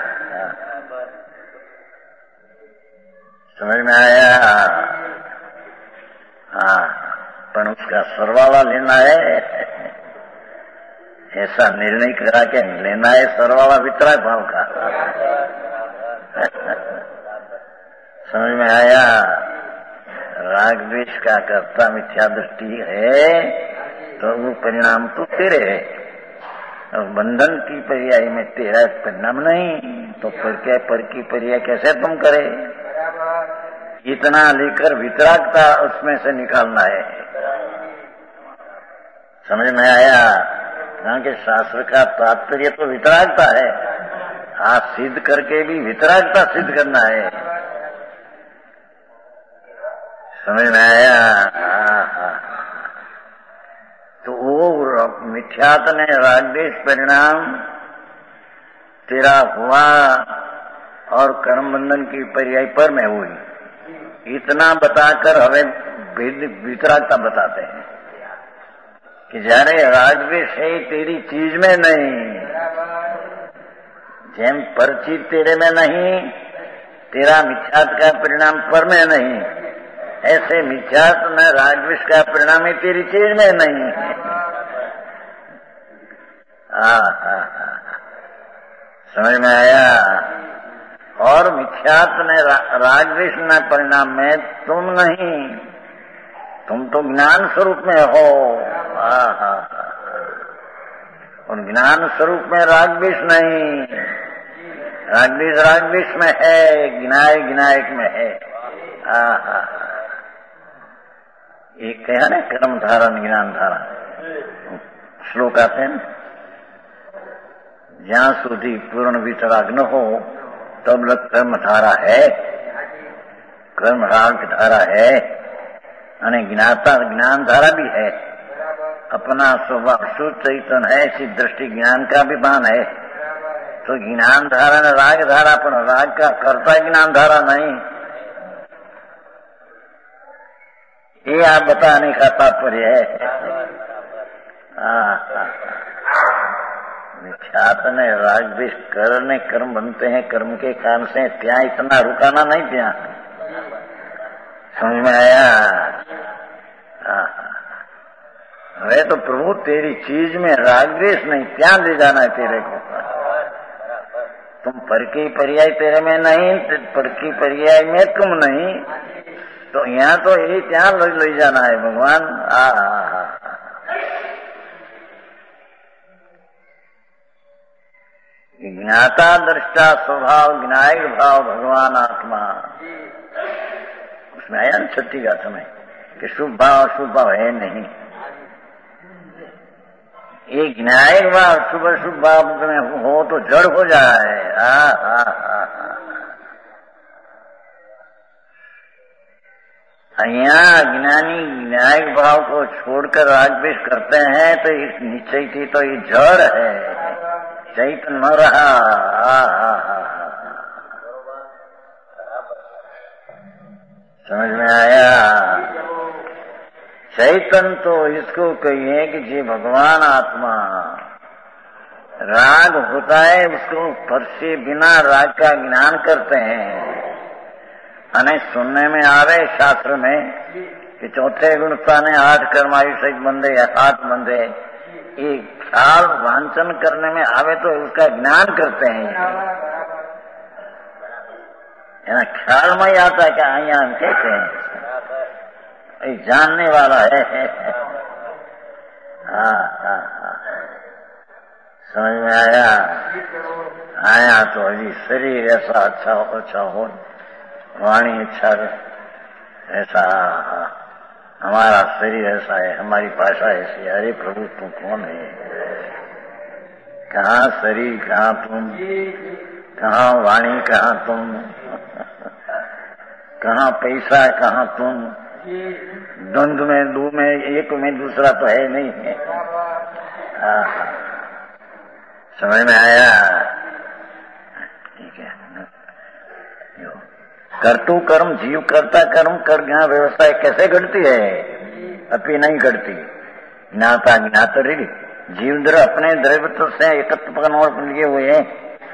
A: समझ में आया? पर उसका सरवाला लेना है, ऐसा निर्णय करा के लेना है सरवाला वितराग भाव का। समझ में आया? राग द्वेष का कर्ता मिथ्या दृष्टि है तो वो परिणाम तो तेरे है। और बंधन की पर्याय में तेरा परिणाम नहीं तो पर की पर्याय कैसे तुम करे? इतना लेकर वितरागता उसमें से निकालना है। समझ में आया? कि शास्त्र का तात्पर्य तो वितरागता है। आप सिद्ध करके भी वितरागता सिद्ध करना है। समझ में आया? तो वो मिथ्यात ने रागद्वेष परिणाम तेरा हुआ और कर्म बंधन की पर्याय पर में हुई। इतना बताकर हमें वितरागता बताते हैं कि जारे रागद्वेष है तेरी चीज में नहीं, जेम पर चीज तेरे में नहीं, तेरा मिथ्यात का परिणाम पर में नहीं, ऐसे मिथ्यात में रागद्वेष का परिणाम ही तेरी चीज में नहीं। समझ में आया? और मिथ्यात ने रागद्वेष न परिणाम में तुम नहीं, तुम तो ज्ञान स्वरूप में हो। और ज्ञान स्वरूप में रागद्वेष नहीं, रागद्वेष रागद्वेष में है, ज्ञायक ज्ञायक में है। एक कहा ना कर्म धारा ज्ञान धारा श्लोक आते हैं, ज्યાં સુધી पूर्ण वितराग न हो तब तक कर्म धारा है, कर्म राग धारा है, अने ज्ञाता ज्ञान धारा भी है। अपना स्वभाव शुद्ध चैतन है, ऐसी दृष्टि ज्ञान का भी भान है। तो ज्ञान धारा ने राग धारा, पर राग का कर्ता ज्ञान धारा नहीं। ये आप बताने का तात्पर्य है। मिथ्यात ने रागद्वेष करने कर्म बनते हैं, कर्म के कारण से त्या इतना रुकाना नहीं, त्या समझ में आया? अरे तो प्रभु तेरी चीज में रागद्वेष नहीं, त्या ले जाना है तेरे को। तुम पर की पर्याय तेरे में नहीं, पर की पर्याय में तुम नहीं, तो यहाँ तो यही त्या ले जाना है भगवान। ज्ञाता दृष्टा स्वभाव ज्ञायक भाव भगवान आत्मा, उसमें आया ना छठी गाथा में कि शुभ भाव अशुभ भाव है नहीं। ये ज्ञायक भाव शुभ शुभ भाव में हो तो जड़ हो जाए। यहाँ ज्ञानी न्यायिक भाव को छोड़कर रागद्वेष करते हैं तो इस निश्चय की तो ये जड़ है, चैतन्य न रहा। समझ में आया? चैतन्य तो इसको कहिए कि जी भगवान आत्मा, राग होता है उसको पर से बिना राग का ज्ञान करते हैं। अने सुनने में आ रहे शास्त्र में कि चौथे गुणता ने 8 कर्मायु सहित बंदे या 8 बंदे, ये ख्याल वांचन करने में आवे तो उसका ज्ञान करते हैं। ये ख्याल में ही आता है कि यहाँ कहते हैं ये जानने वाला है। समझ में आया? आया तो अभी शरीर ऐसा अच्छा हो, वाणी अच्छा ऐसा, हमारा शरीर ऐसा है, हमारी भाषा ऐसी। अरे प्रभु तुम कौन है? कहाँ शरीर, कहाँ तुम, कहाँ वाणी, कहाँ तुम, कहाँ पैसा, कहाँ तुम, द्वंद्व में दो में एक में दूसरा तो है नहीं है। समझ में आया? ठीक है। कर्तु कर्म जीव करता कर्म कर ज्ञान व्यवस्था कैसे घटती है? अपनी नहीं घटती। ज्ञाता ज्ञातरी जीव द्र अपने द्रव्यत्व से एकत्र लिए हुए हैं।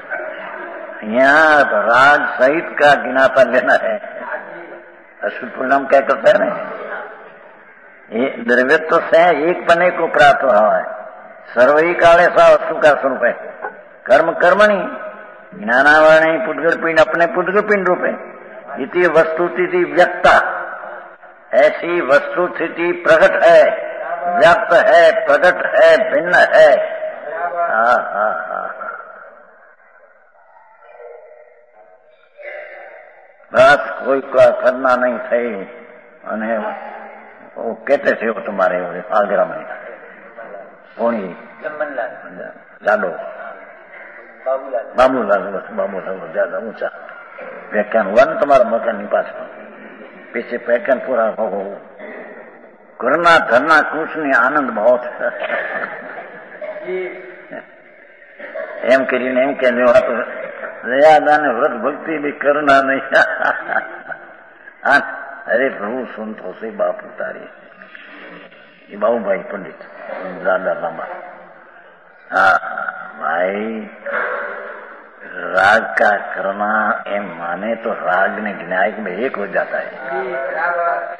A: यहाँ राग सहित का ज्ञाता लेना है। अशुभ परिणाम क्या करता है ना, ये द्रव्यत्व से एक पने को प्राप्त हुआ है। सर्वही काले सा वस्तु का स्वरूप है। कर्म कर्मणि ज्ञानावरण पुद्गल पिंड अपने पुद्गल पिंड रूप है। इति वस्तुति व्यक्ता, ऐसी वस्तु स्थिति प्रकट है, व्यक्त है, प्रकट है, भिन्न है। बस कोई करना नहीं थी। वो कहते थे वो तुम्हारे आगरा में कौन लालो बाबूलाल, बस बाबूलाल ज्यादा ऊंचा व्याख्यान हुआ ना तुम्हारा मकान नहीं पास पीछे व्याख्यान पूरा हो करना धरना कुछ नहीं, आनंद बहुत एम કરીને એમ કે દયાદાન વ્રત ભક્તિ भी करना नहीं। अरे प्रभु सुन तो से बाप उतारी ये बाबू भाई पंडित दादा लामा। हाँ भाई राग का करना एम माने तो राग ने गिनायक में एक हो जाता है।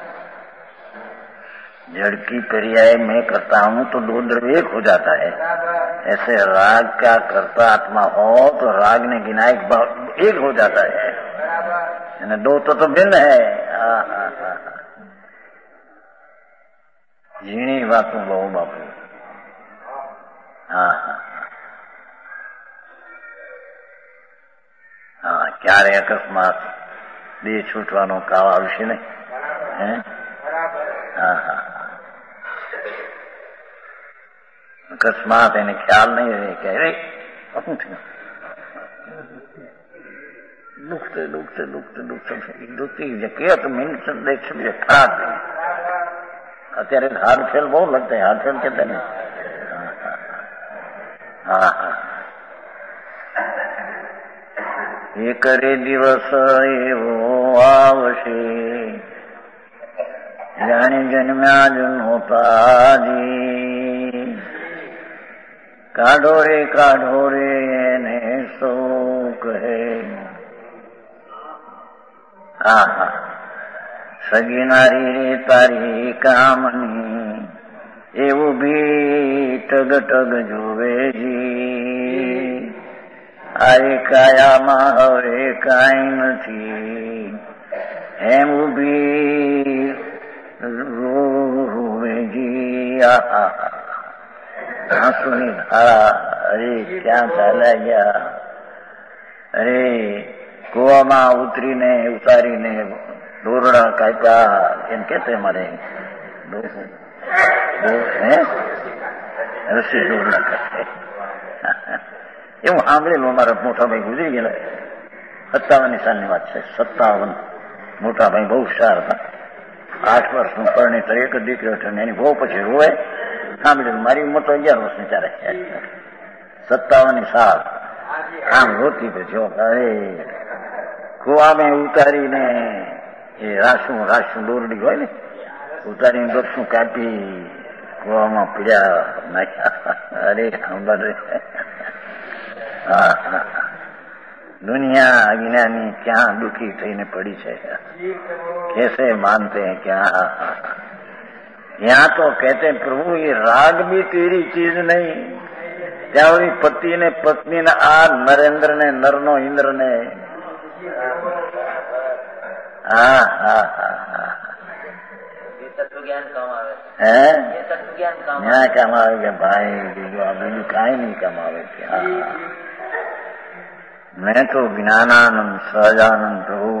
A: जड़ की पर्याय मैं करता हूँ तो दो द्रव्य एक हो जाता है। ऐसे राग का कर्ता आत्मा हो तो राग ने गिनायक एक हो जाता है, यानी दो तो भिन्न है। झीणी बातों बहु बापू। क्यारे अकस्मात બે છૂટવાનો કાવ આવશે ને? અકસ્માત એને ખ્યાલ નહીં રહે કે અરે શું થયું, દુખતે દુખતે દુખતે દુખતે દુખતી જગ્યા તો મિનિટ દેખ સમજે ખરાબ થઈ। અત્યારે હાર્ટ ફેલ બહુ લગતા है, हार्ट फेल कहते हैं। એ કરે દિવસ એવો આવશે જાણે જન્મ્યા જ નહોતાજી। કાઢો રે એને સૌ કહે। સગી નારી રે તારી કામની એવું ભી ટગ ટગ જોવેજી। આરે કાયામાં હવે કાંઈ નથી એમ ઊભી રોવેજી। આંસુની ધારા અરે ક્યાં ચાલ્યા ગયા? અરે કુવામાં ઉતારીને દોરડા કાપ્યા એમ કેતે મારે રસી દોરડા કાપે એવું સાંભળેલું। અમારા મોટા ભાઈ ગુજરી ગયેલા 57 સાલની વાત છે। 57 મોટા ભાઈ બહુ હુશાર હતા। 8 વર્ષનું પરણિત એક જ દીકરો હતો એની બહુ પછી રોવે સાંભળેલું। મારી ઉંમર તો 11 વર્ષની ચાલે। 57 સાલ આમ રોતી તો જો અરે કુવામાં ઉતારીને એ રાશું દોરડી હોય ને ઉતારીને દોરશું કાપી કુવામાં પીડ્યા નાખ્યા। અરે સાંભળે दुनिया अज्ञानी क्या दुखी थईने पड़ी है, कैसे मानते हैं क्या? यहाँ तो कहते हैं प्रभु ये राग भी तेरी चीज नहीं। त्यावरी पति ने पत्नी ने आ नरेंद्र ने नरनो इंद्र ने
B: तत्वज्ञान कमावे
A: है,
B: ये तत्वज्ञान
A: कमावे भाई बीजू काई नहीं कमावे। मैं तो ज्ञानानंद सहजानंद प्रभु,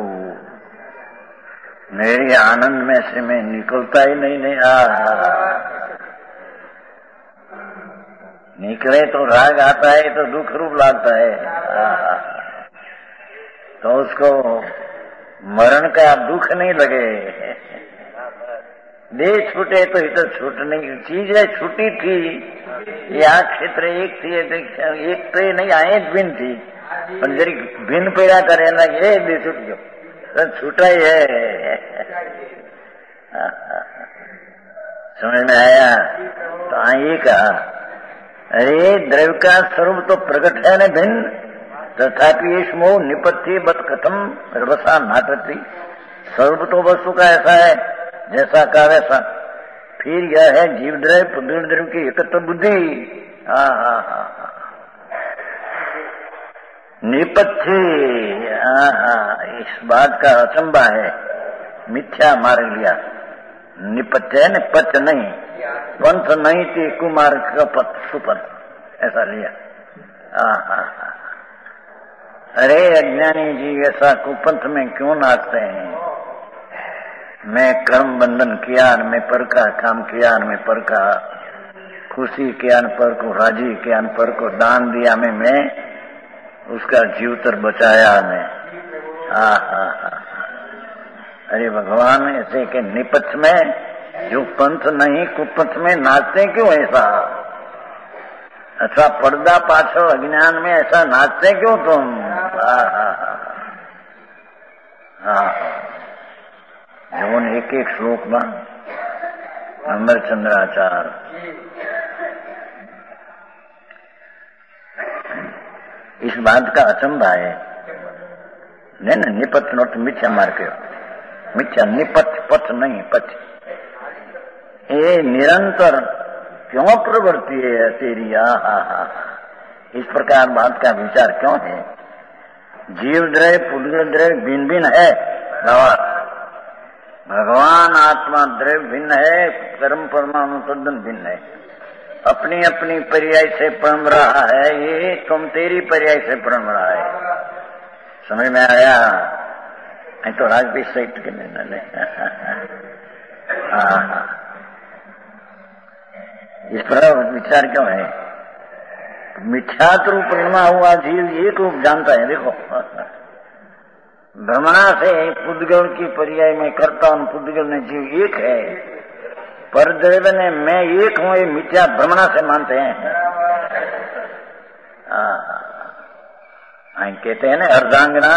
A: मेरी आनंद में से मैं निकलता ही नहीं। निकले तो राग आता है तो दुख रूप लगता है। तो उसको मरण का दुख नहीं लगे। देह छूटे तो इधर छूटने की चीज है, छूटी थी यहाँ क्षेत्र एक थी, एक तो नहीं आए भिन्न थी પણ જરી ભિન્ન પેડા કરે એના એ દે છૂટ ગયો છૂટાઈ है। समझ में आया? तो ये कहा अरे द्रव्य का स्वरूप तो प्रकट है न भिन्न, तथापि इसमो निपत्ति बत कथम रवसा नाटती। स्वरूप तो वस्तु का ऐसा है जैसा का वैसा। फिर यह है जीव द्रव्य पुद्गल द्रव्य की एकत्र बुद्धि। निपत्ति इस बात का अचंबा है, मिथ्या मार लिया। निपच है न पच नहीं, पंथ नहीं थी कुमार का पथ सुपथ, ऐसा लिया। अरे अज्ञानी जी ऐसा कुपंथ में क्यों नाचते हैं? मैं कर्म बंधन किया न मैं पर का, काम किया न मैं पर का, खुशी के अनपर को, राजी के अनपर को दान दिया मैं उसका जीवतर बचाया मैं। अरे भगवान ऐसे के निपथ में जो पंथ नहीं कुपंथ में नाचते क्यों ऐसा? अच्छा पर्दा पाछड़ अज्ञान में ऐसा नाचते क्यों तुम? जवन एक एक श्लोक में अमर चंद्राचार्य इस बात का अचंभा है। न निपथ नोट मिथ्या मार के, मिथ्या निपथ पथ नहीं पथ। ये निरंतर क्यों प्रवृत्ति है तेरी? इस प्रकार बात का विचार क्यों है? जीव द्रव्य पुद्गल द्रव्य भिन्न भिन्न है, भगवान आत्मा द्रव्य भिन्न है, कर्म परमाणु तद्दन भिन्न है। अपनी अपनी पर्याय से परम रहा है, ये तुम तेरी पर्याय से परम रहा है। समझ में आया? तो राज भी सही के निर्णय। इस पर विचार क्यों है? मिथ्यात रूप रमा हुआ जीव एक रूप जानता है। देखो भ्रमणा से पुद्गल की पर्याय में करता हूं, पुद्गल में जीव एक है, पर देव ने मैं एक हूं ये मिथ्या भ्रमणा से मानते हैं। कहते हैं ना अर्धांगना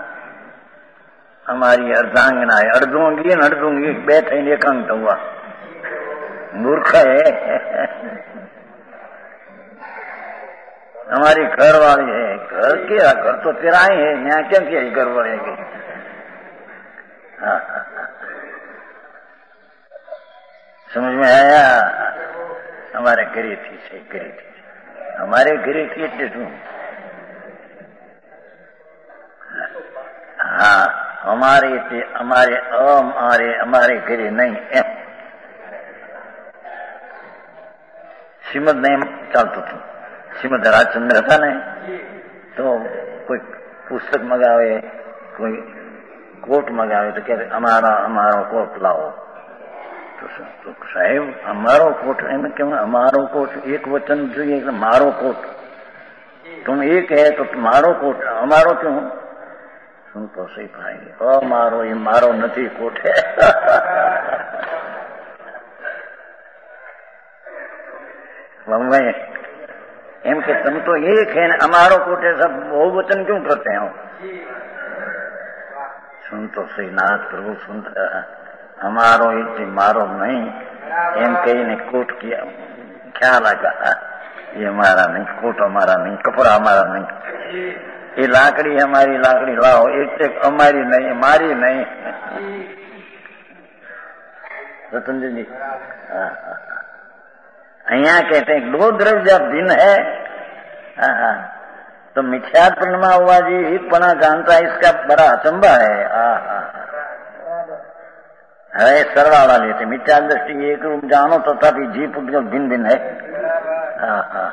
A: हमारी अर्धांगना है, अर्धूंगी नर्दूंगी बैठे एकांत हुआ मूर्ख है। हमारी घर वाली है, घर क्या, घर तो तेरा ही है, यहाँ क्या किया घर वाले की? समझ में आया? हमारे गिरी थी से गिरी थी, हमारे गिरी थी तू। हमारे हमारे हमारे गिरी नहीं। श्रीमद नेम चलता था, श्रीमद राजचंद्र था ने तो कोई पुस्तक मंगावे, कोई कोट मंगावे तो कहते हमारा कोट लाओ। तो साहेब हमारो कोट है ना, क्यों हमारो कोट एक वचन જોઈએ, मारो कोट। तुम एक है तो तुम्हारो कोट, हमारो क्यों? सुन तो सही भाई, मारो ये मारो नहीं कोट है। एम के तुम तो एक है ना, हमारो कोट है, सब बहुवचन क्यों करते हो? सुन तो सही नाथ प्रभु सुनता, हमारो इतनी मारो नहीं, एम कही ने कोट किया, ख्याल आगा ये हमारा नहीं, कोट हमारा नहीं, कपड़ा हमारा नहीं, ये लाकड़ी हमारी लाकड़ी लाओ, एक हमारी नहीं, हमारी नहीं। रतन जी अहिया कहते हैं दो द्रव्य जब भिन्न है, तो मिथ्यात प्रणमा हुआ जी हितपना जानता है, इसका बड़ा अचंबा है। अरे सरवाला लेते मिथ्या दृष्टि एक रूप जानो तथापि जी पुद्गल भिन्न भिन्न है।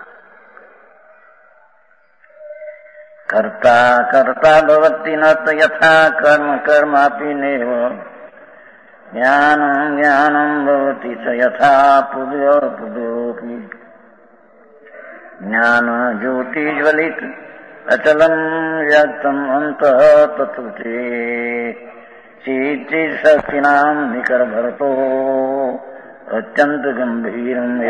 A: कर्ता कर्ता भवति न यथा कर्म कर्मापि नैव, ज्ञानं ज्ञानं भवति च यथा पुद्यो पुद्योऽपि। ज्ञान ज्योति ज्वलित अचलं व्यक्तम् अन्तः तत्ते, चित् शक्तीनां निकर भरतो अत्यंत गंभीरम्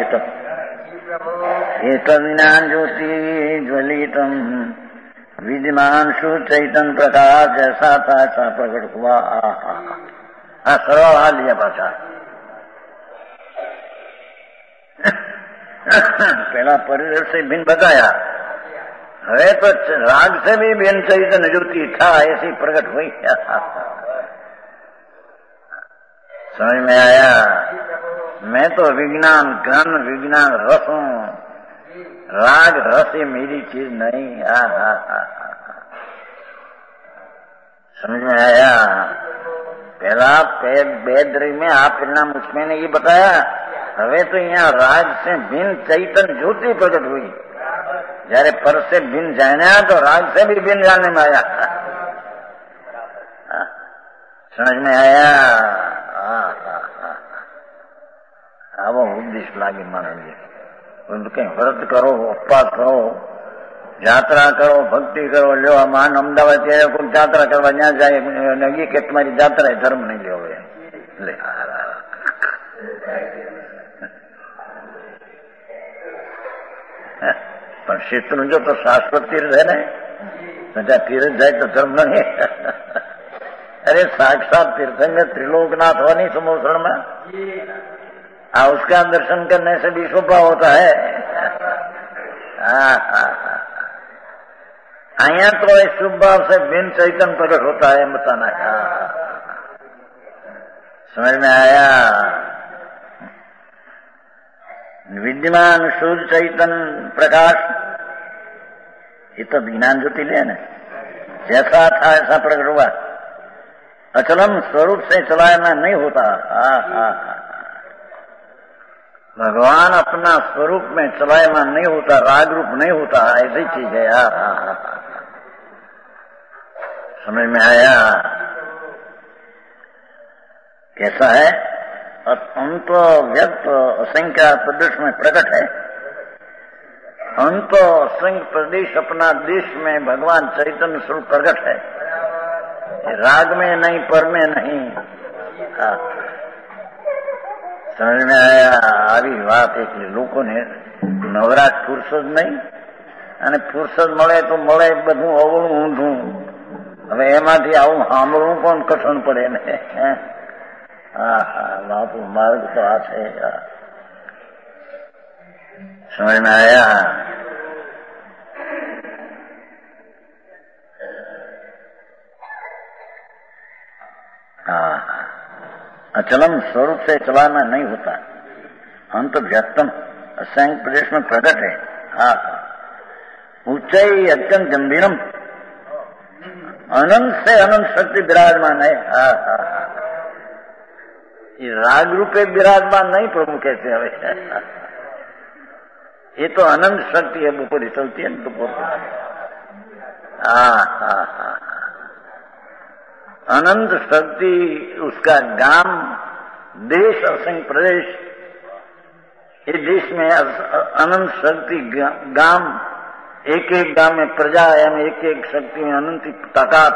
A: एतद् ज्योति ज्वलितम् विद्यमान शु चैतन्य प्रकाश जैसा था ऐसा प्रकट हुआ। सरल हाल लिया पाछा। पहला परिदर से भिन्न बताया, હવે तो राग से भी भिन्न चैतन्य ज्योति था ऐसी प्रकट हुई। समझ में आया? मैं तो विज्ञान घन विज्ञान रस हूं, राग रस ये मेरी चीज नहीं। समझ में आया? पहला वेदरी में आ परिणाम उसमें ने ये बताया। હવે તો यहाँ राग से भिन्न चैतन्य ज्योति प्रकट हुई। जયારે पर से भिन्न जाना तो राग से भी भिन्न जानने में आया। समझ में आया? આવો ઉદ્દેશ લાગે માનવીએ। કઈ વ્રત કરો, ઉપવાસ કરો, यात्रा करो, भक्ति करो, लो मान अमदावाद ત્યારે કોઈ यात्रा કરવા ત્યાં જાય નગી કે તમારી यात्रा है धर्म नहीं लो ले પણ ક્ષેત્ર જો તો શાશ્વત तीर्थ है ना, जहाँ तीर्थ जाए तो धर्म नहीं। अरे साक्षात तीर्थंकर त्रिलोकनाथ हो नहीं समोसरण में, उसका दर्शन करने से भी शोभा होता है। અહીંયા तो इस शुभ भाव से भिन्न चैतन्य प्रकट होता है बताना है। समझ में आया? विद्यमान शुद्ध चैतन्य प्रकाश ये तो ज्ञान ज्योति ले ना, जैसा था ऐसा प्रकट हुआ, अचलम स्वरूप से चलाना नहीं होता। भगवान अपना स्वरूप में चलायमान नहीं होता, राग रूप नहीं होता, ऐसी चीज है यार। समझ में आया? कैसा है? अंत व्यक्त असंख्य प्रदेश में प्रकट है। अंत असंख्य प्रदेश अपना देश में भगवान चैतन्य स्वरूप प्रकट है। राग में नहीं, पर में नहीं। समझ में आया? આવી વાત એટલે લોકોને નવરાશ ફુરસદ નહીં, અને ફુરસદ મળે તો મળે બધું અવળું ઊંધું। હવે એમાંથી આવું સાંભળવું પણ કઠણ પડે ને। બાપુ માર્ગ તો આ છે। સમજ में आया? अचलम स्वरूप से चलाना नहीं होता, अंत व्यक्तम असंख्य प्रदेश में प्रकट है। ऊंचाई अत्यंत गंभीरम, अनंत से अनंत शक्ति विराजमान है। ये राग रूपे विराजमान नहीं प्रभु कहते हवे। ये तो अनंत शक्ति है, ऊपर ही चलती है तो अनंत शक्ति, उसका गाम, देश, असंख्य प्रदेश। ये देश में अनंत शक्ति गाम, एक एक गाम में प्रजा है, एक एक शक्ति में अनंत ताकत।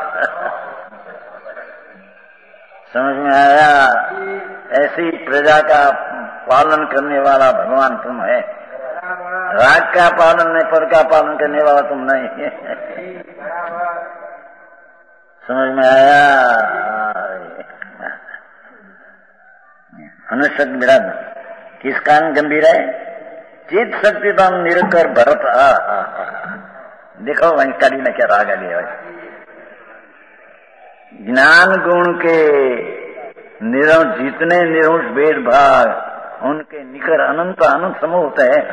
A: समझ में आया? ऐसी प्रजा का पालन करने वाला भगवान तुम है। राग का पालन नहीं, पर का पालन करने वाला तुम नहीं। समझ में आया? अनुशक्त विराट किस कारण गंभीर है? चित शक्ति तो हम निरकर भरत। देखो वहीं कड़ी ने क्या राग लिया। ज्ञान गुण के जितने निरंश भेद भाग, उनके निकर अनंत अनंत समूह होते हैं।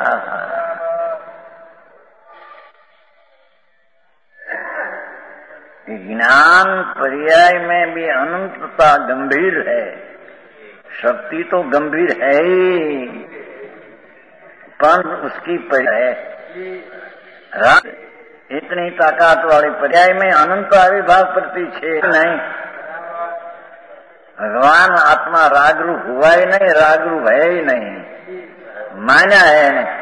A: ज्ञान पर्याय में भी अनंतता गंभीर है। शक्ति तो गंभीर है ही, पर उसकी पर्याय इतनी ताकत वाली पर्याय में अनंत आविर्भाव प्रतीक्षे नहीं। भगवान आत्मा रागरूप हुआ ही नहीं, रागरूप है ही नहीं, माना है नहीं।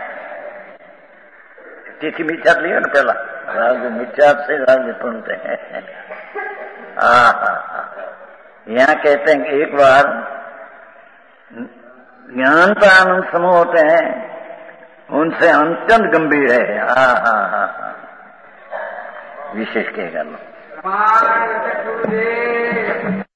A: तिथि मिथ्या लिया ना पहला, राग मिथ्या से राग सुनते हैं। यहाँ कहते हैं कि एक बार ज्ञान का आनंद समूह होते हैं, उनसे अत्यंत गंभीर है। विशेष कहेगा लोग।